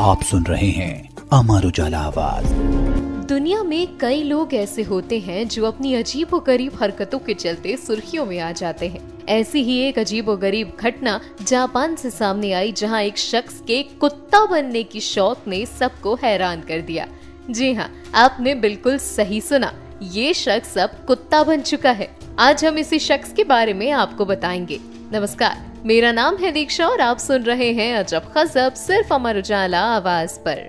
आप सुन रहे हैं अमर उजाला आवाज। दुनिया में कई लोग ऐसे होते हैं जो अपनी अजीबोगरीब हरकतों के चलते सुर्खियों में आ जाते हैं। ऐसी ही एक अजीबोगरीब घटना जापान से सामने आई, जहां एक शख्स के कुत्ता बनने की शौक ने सबको हैरान कर दिया। जी हाँ, आपने बिल्कुल सही सुना, ये शख्स अब कुत्ता बन चुका है। आज हम इसी शख्स के बारे में आपको बताएंगे। नमस्कार, मेरा नाम है दीक्षा और आप सुन रहे हैं अजब खजब सिर्फ अमर उजाला आवाज पर।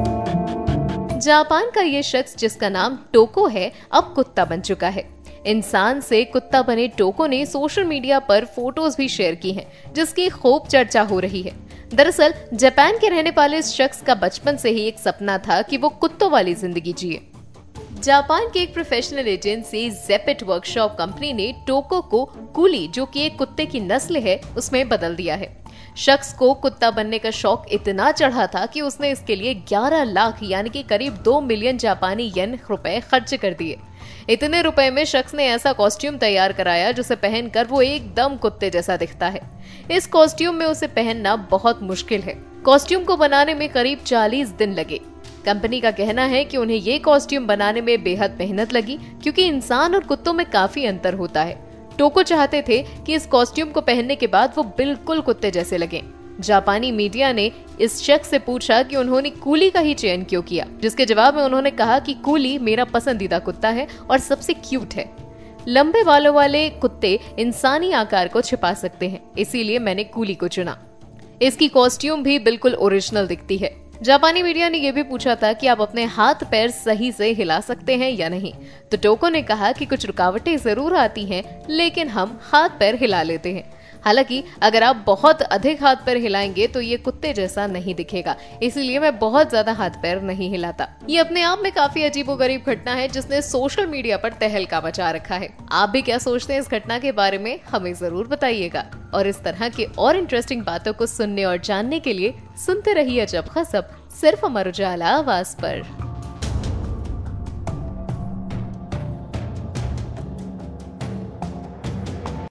जापान का ये शख्स, जिसका नाम टोको है, अब कुत्ता बन चुका है। इंसान से कुत्ता बने टोको ने सोशल मीडिया पर फोटोज भी शेयर की हैं, जिसकी खूब चर्चा हो रही है। दरअसल जापान के रहने वाले इस शख्स का बचपन से ही एक सपना था कि वो कुत्तों वाली जिंदगी जिए। जापान की एक प्रोफेशनल एजेंसी जेपेट वर्कशॉप कंपनी ने टोको को कूली, जो कि एक कुत्ते की नस्ल है, उसमें बदल दिया है। शख्स को कुत्ता बनने का शौक इतना चढ़ा था कि उसने इसके लिए 11 लाख यानी कि करीब 2 मिलियन जापानी येन रुपए खर्च कर दिए। इतने रुपए में शख्स ने ऐसा कॉस्ट्यूम तैयार कराया जिसे पहनकर वो एकदम कुत्ते जैसा दिखता है। इस कॉस्ट्यूम में उसे पहनना बहुत मुश्किल है। कॉस्ट्यूम को बनाने में करीब 40 दिन लगे। कंपनी का कहना है कि उन्हें ये कॉस्ट्यूम बनाने में बेहद मेहनत लगी, क्योंकि इंसान और कुत्तों में काफी अंतर होता है। टोको चाहते थे कि इस कॉस्ट्यूम को पहनने के बाद वो बिल्कुल कुत्ते जैसे लगें। जापानी मीडिया ने इस शख्स से पूछा कि उन्होंने कूली का ही चयन क्यों किया, जिसके जवाब में उन्होंने कहा कि कूली मेरा पसंदीदा कुत्ता है और सबसे क्यूट है। लंबे बालों वाले कुत्ते इंसानी आकार को छिपा सकते हैं, इसीलिए मैंने कूली को चुना। इसकी कॉस्ट्यूम भी बिल्कुल ओरिजिनल दिखती है। जापानी मीडिया ने यह भी पूछा था कि आप अपने हाथ पैर सही से हिला सकते हैं या नहीं, तो टोको ने कहा कि कुछ रुकावटें जरूर आती हैं, लेकिन हम हाथ पैर हिला लेते हैं। हालांकि अगर आप बहुत अधिक हाथ पैर हिलाएंगे तो ये कुत्ते जैसा नहीं दिखेगा, इसीलिए मैं बहुत ज्यादा हाथ पैर नहीं हिलाता। ये अपने आप में काफी अजीबोगरीब घटना है, जिसने सोशल मीडिया पर तहलका मचा रखा है। आप भी क्या सोचते हैं इस घटना के बारे में, हमें जरूर बताइएगा। और इस तरह के और इंटरेस्टिंग बातों को सुनने और जानने के लिए सुनते रहिए अजब खजब सिर्फ अमर उजाला आवाज पर।